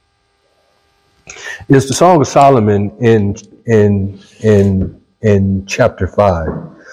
It's the Song of Solomon in in in in chapter five.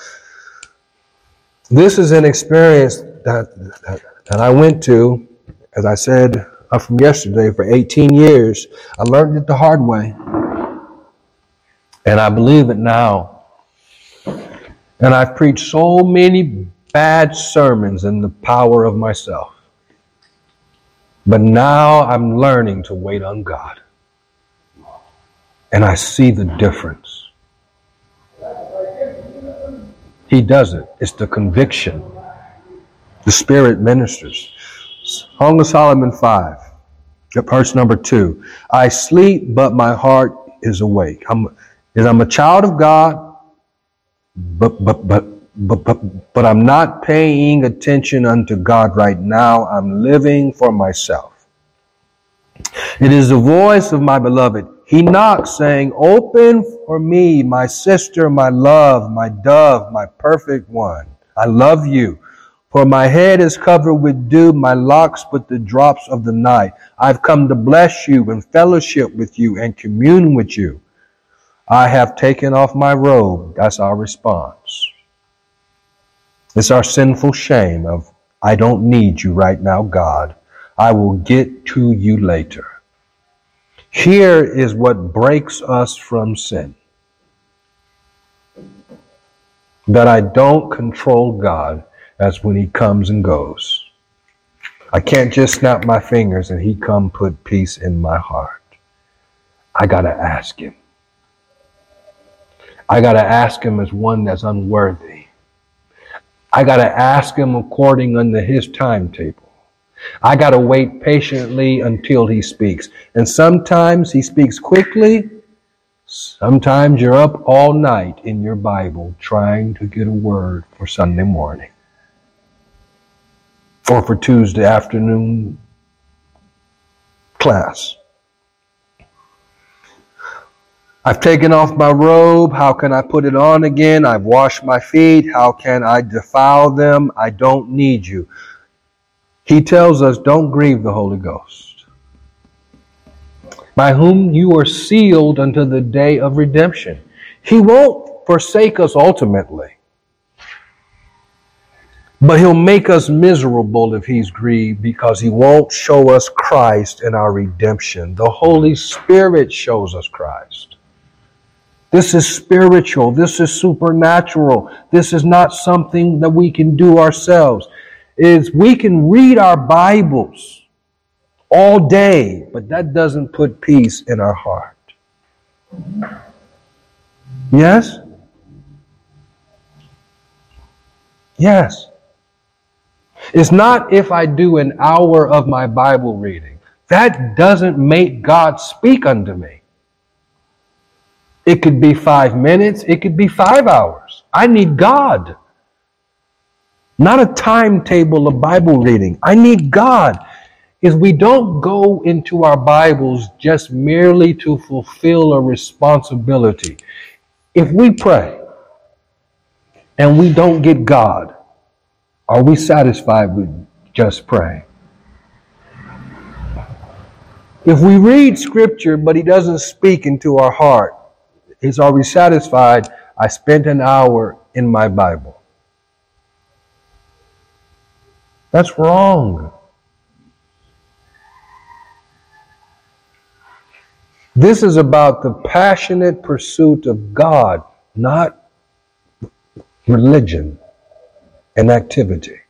This is an experience that that, that I went to, as I said uh, from yesterday, for eighteen years. I learned it the hard way. And I believe it now. And I've preached so many bad sermons in the power of myself. But now I'm learning to wait on God. And I see the difference. He does it. It's the conviction. The Spirit ministers. Song of Solomon five, verse number two. I sleep, but my heart is awake. I'm, I'm a child of God, but but but but but but I'm not paying attention unto God right now. I'm living for myself. It is the voice of my beloved. He knocks, saying, "Open for me, my sister, my love, my dove, my perfect one. I love you. For my head is covered with dew, my locks with the drops of the night. I've come to bless you and fellowship with you and commune with you. I have taken off my robe." That's our response. It's our sinful shame of, I don't need you right now, God. I will get to you later. Here is what breaks us from sin. That I don't control God as when he comes and goes. I can't just snap my fingers and he come put peace in my heart. I got to ask him. I got to ask him as one that's unworthy. I got to ask him according unto his timetable. I got to wait patiently until he speaks. And sometimes he speaks quickly. Sometimes you're up all night in your Bible trying to get a word for Sunday morning. Or for Tuesday afternoon class. I've taken off my robe. How can I put it on again? I've washed my feet. How can I defile them? I don't need you. He tells us, don't grieve the Holy Ghost, by whom you are sealed unto the day of redemption. He won't forsake us ultimately, but he'll make us miserable if he's grieved, because he won't show us Christ in our redemption. The Holy Spirit shows us Christ. This is spiritual. This is supernatural. This is not something that we can do ourselves. Is we can read our Bibles all day, but that doesn't put peace in our heart. Yes? Yes. It's not if I do an hour of my Bible reading. That doesn't make God speak unto me. It could be five minutes. It could be five hours. I need God. Not a timetable of Bible reading. I need God. Is we don't go into our Bibles just merely to fulfill a responsibility. If we pray and we don't get God, are we satisfied with just praying? If we read Scripture but he doesn't speak into our heart, is are we satisfied? I spent an hour in my Bible. That's wrong. This is about the passionate pursuit of God, not religion and activity.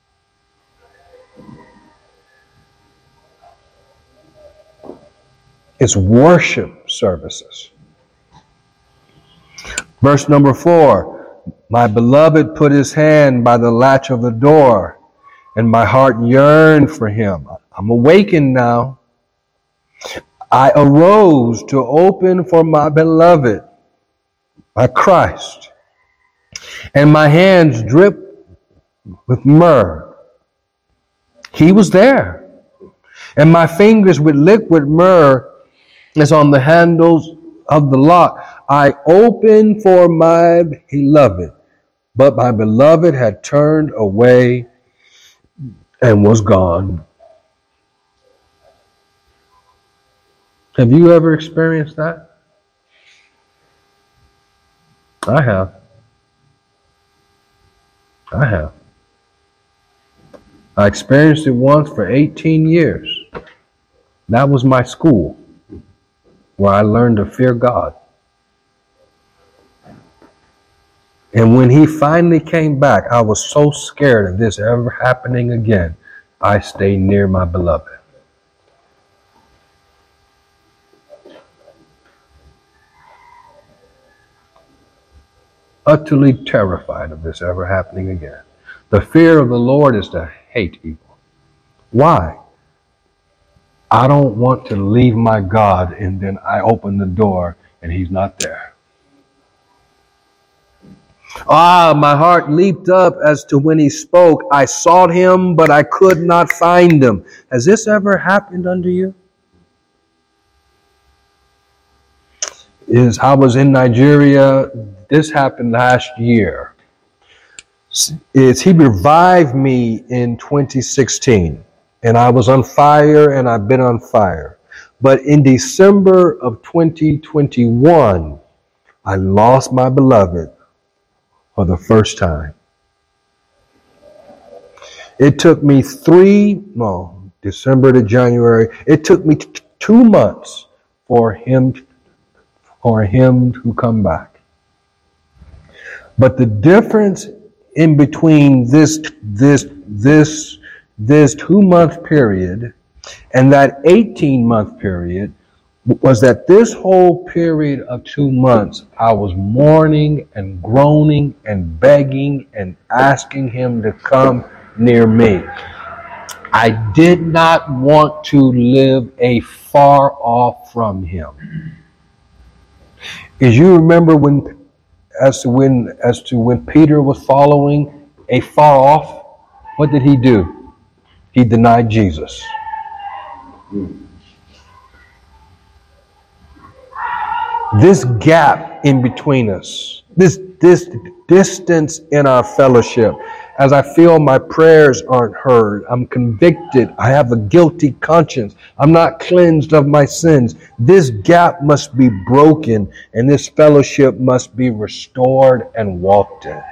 It's worship services. Verse number four. My beloved put his hand by the latch of the door, and my heart yearned for him. I'm awakened now. I arose to open for my beloved, my Christ, and my hands dripped with myrrh. He was there, and my fingers with liquid myrrh is on the handles of the lock. I opened for my beloved, but my beloved had turned away and was gone. Have you ever experienced that? I have. I have. I experienced it once for eighteen years. That was my school, where I learned to fear God. And when he finally came back, I was so scared of this ever happening again, I stayed near my beloved. Utterly terrified of this ever happening again. The fear of the Lord is to hate evil. Why? I don't want to leave my God and then I open the door and he's not there. Ah, my heart leaped up as to when he spoke. I sought him, but I could not find him. Has this ever happened unto you? Is I was in Nigeria. This happened last year. Is he revived me in twenty sixteen, and I was on fire, and I've been on fire. But in December of twenty twenty-one, I lost my beloved for the first time. It took me three, no, December to January. It took me t- two months for him, for him to come back. But the difference in between this, this, this, this two-month period and that eighteen-month period was that this whole period of two months, I was mourning and groaning and begging and asking him to come near me. I did not want to live a far off from him. As you remember when, as to when, as to when Peter was following a far off, what did he do? He denied Jesus. This gap in between us, this, this distance in our fellowship, as I feel my prayers aren't heard, I'm convicted, I have a guilty conscience, I'm not cleansed of my sins. This gap must be broken and this fellowship must be restored and walked in.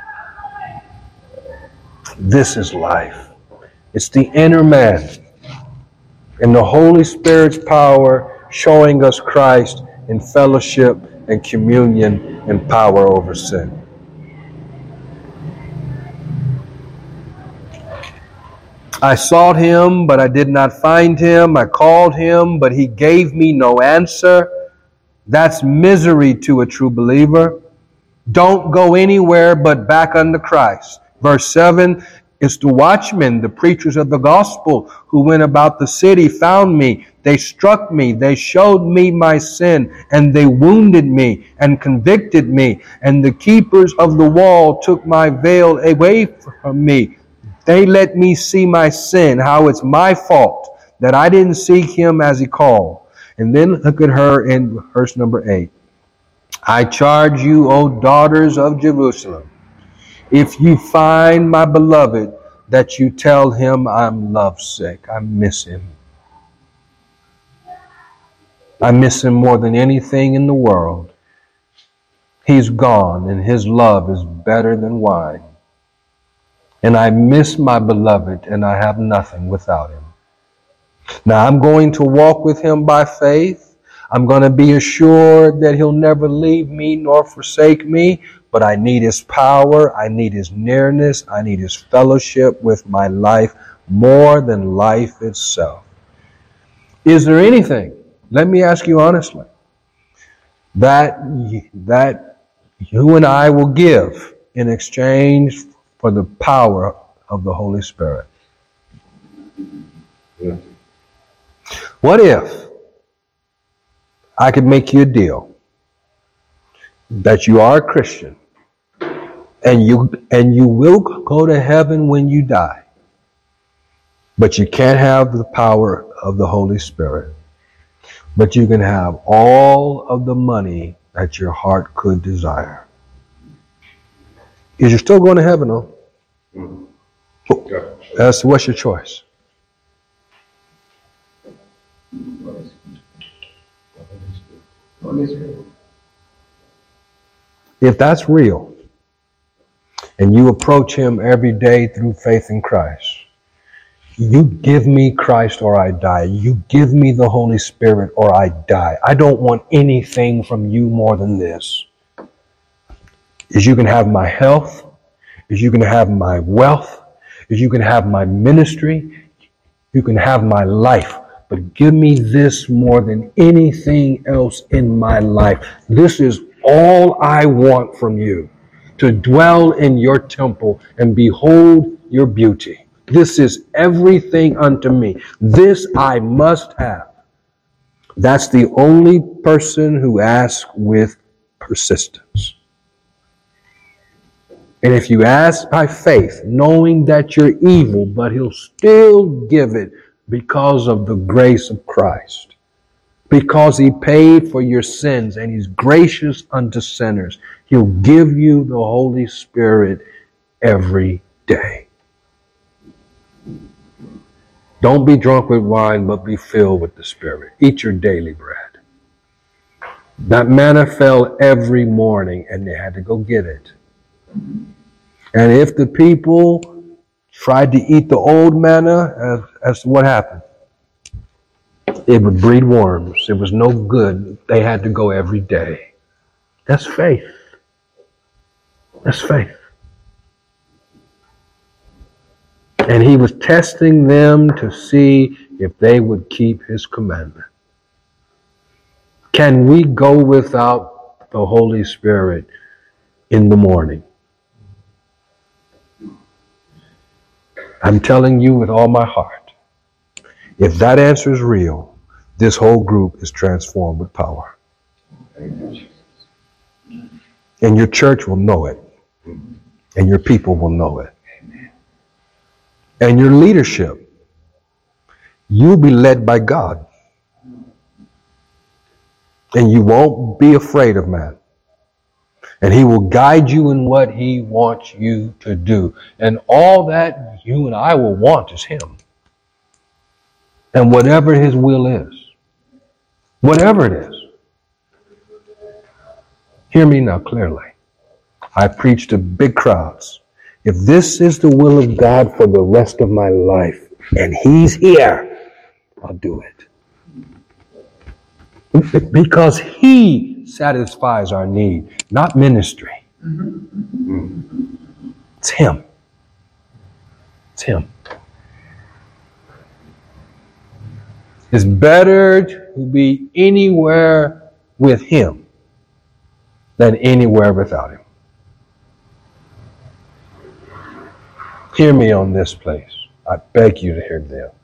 This is life. It's the inner man and the Holy Spirit's power showing us Christ in fellowship and communion and power over sin. I sought him, but I did not find him. I called him, but he gave me no answer. That's misery to a true believer. Don't go anywhere but back unto Christ. Verse seven, it's the watchmen, the preachers of the gospel, who went about the city, found me. They struck me. They showed me my sin, and they wounded me and convicted me. And the keepers of the wall took my veil away from me. They let me see my sin, how it's my fault that I didn't seek him as he called. And then look at her in verse number eight. I charge you, O daughters of Jerusalem, if you find my beloved, that you tell him I'm lovesick. I miss him. I miss him more than anything in the world. He's gone, and his love is better than wine. And I miss my beloved, and I have nothing without him. Now I'm going to walk with him by faith. I'm going to be assured that he'll never leave me nor forsake me. But I need his power. I need his nearness. I need his fellowship with my life more than life itself. Is there anything, let me ask you honestly, that, that you and I will give in exchange for the power of the Holy Spirit. Yeah. What if I could make you a deal that you are a Christian and you and you will go to heaven when you die, but you can't have the power of the Holy Spirit, but you can have all of the money that your heart could desire? Is you still going to heaven, though? Mm. Yeah. That's what's your choice? If that's real, and you approach Him every day through faith in Christ, you give me Christ or I die. You give me the Holy Spirit or I die. I don't want anything from you more than this. Is you can have my health, is you can have my wealth, is you can have my ministry, you can have my life. But give me this more than anything else in my life. This is all I want from you, to dwell in your temple and behold your beauty. This is everything unto me. This I must have. That's the only person who asks with persistence. And if you ask by faith, knowing that you're evil, but He'll still give it because of the grace of Christ. Because He paid for your sins and He's gracious unto sinners, He'll give you the Holy Spirit every day. Don't be drunk with wine, but be filled with the Spirit. Eat your daily bread. That manna fell every morning and they had to go get it. And if the people tried to eat the old manna, as, as to what happened? It would breed worms. It was no good. They had to go every day. That's faith. That's faith. And He was testing them to see if they would keep His commandment. Can we go without the Holy Spirit in the morning? I'm telling you with all my heart, if that answer is real, this whole group is transformed with power. And your church will know it. And your people will know it. And your leadership, you'll be led by God. And you won't be afraid of man. And He will guide you in what He wants you to do. And all that you and I will want is Him. And whatever His will is. Whatever it is. Hear me now clearly. I preach to big crowds. If this is the will of God for the rest of my life, and He's here, I'll do it. Because He satisfies our need, not ministry. It's Him. It's Him. It's better to be anywhere with Him than anywhere without Him. Hear me on this place. I beg you to hear me on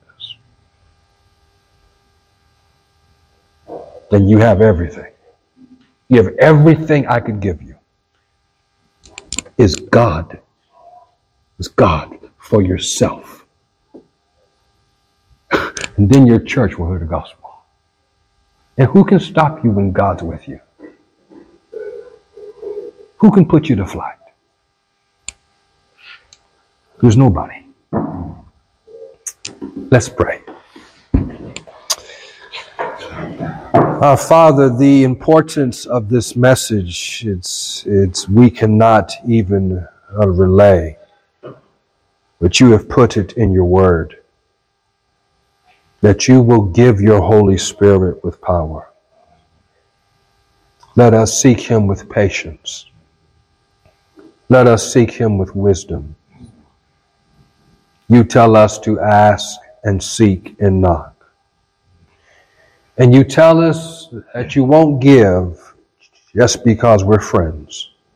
this. Then you have everything. You have everything I could give you. Is God. Is God for yourself. And then your church will hear the gospel. And who can stop you when God's with you? Who can put you to flight? There's nobody. Let's pray. Our Father, the importance of this message, it's, it's we cannot even uh, relay, but you have put it in your word, that you will give your Holy Spirit with power. Let us seek Him with patience. Let us seek Him with wisdom. You tell us to ask and seek and knock. And you tell us that you won't give just because we're friends.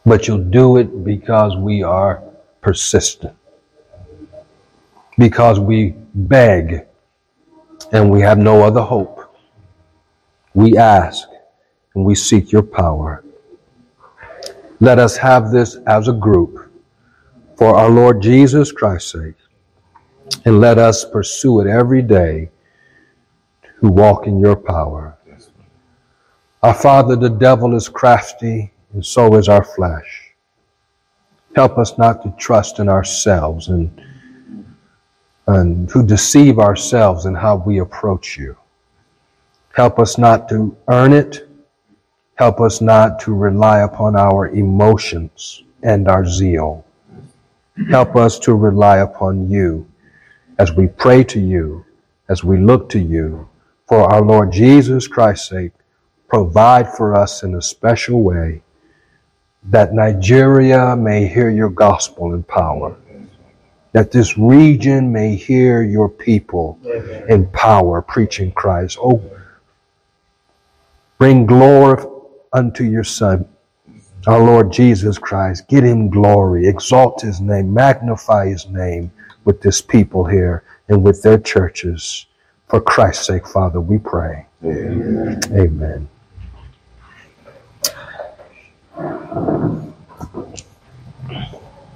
But you'll do it because we are persistent. Because we beg and we have no other hope. We ask and we seek your power. Let us have this as a group for our Lord Jesus Christ's sake. And let us pursue it every day to walk in your power. Our Father, the devil is crafty, and so is our flesh. Help us not to trust in ourselves and, and to deceive ourselves in how we approach you. Help us not to earn it. Help us not to rely upon our emotions and our zeal. Help us to rely upon you as we pray to you, as we look to you. For our Lord Jesus Christ's sake, provide for us in a special way that Nigeria may hear your gospel in power. That this region may hear your people in power preaching Christ. Oh, bring glory unto your Son, our Lord Jesus Christ. Get him glory. Exalt his name. Magnify his name with this people here and with their churches. For Christ's sake, Father, we pray. Amen. Amen.